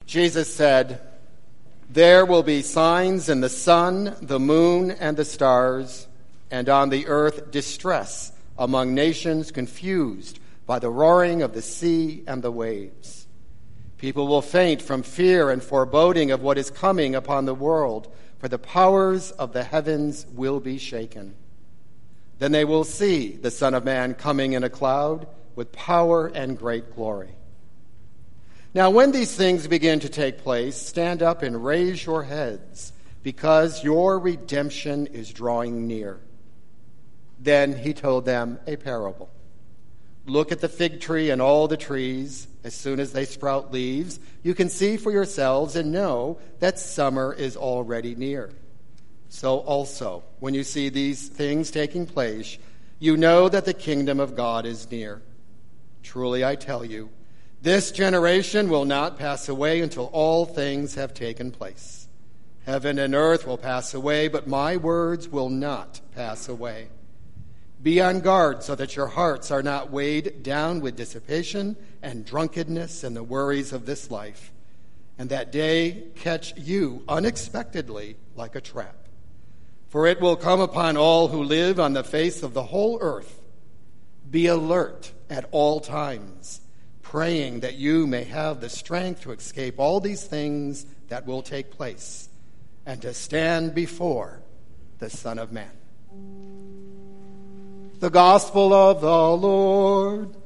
Jesus said, "There will be signs in the sun, the moon, and the stars, and on the earth distress among nations confused by the roaring of the sea and the waves. People will faint from fear and foreboding of what is coming upon the world, for the powers of the heavens will be shaken. Then they will see the Son of Man coming in a cloud with power and great glory. Now, when these things begin to take place, stand up and raise your heads, because your redemption is drawing near." Then he told them a parable. "Look at the fig tree and all the trees. As soon as they sprout leaves, you can see for yourselves and know that summer is already near. So also, when you see these things taking place, you know that the kingdom of God is near. Truly, I tell you, this generation will not pass away until all things have taken place. Heaven and earth will pass away, but my words will not pass away. Be on guard so that your hearts are not weighed down with dissipation and drunkenness and the worries of this life, and that day catch you unexpectedly like a trap. For it will come upon all who live on the face of the whole earth. Be alert at all times, praying that you may have the strength to escape all these things that will take place and to stand before the Son of Man." The Gospel of the Lord.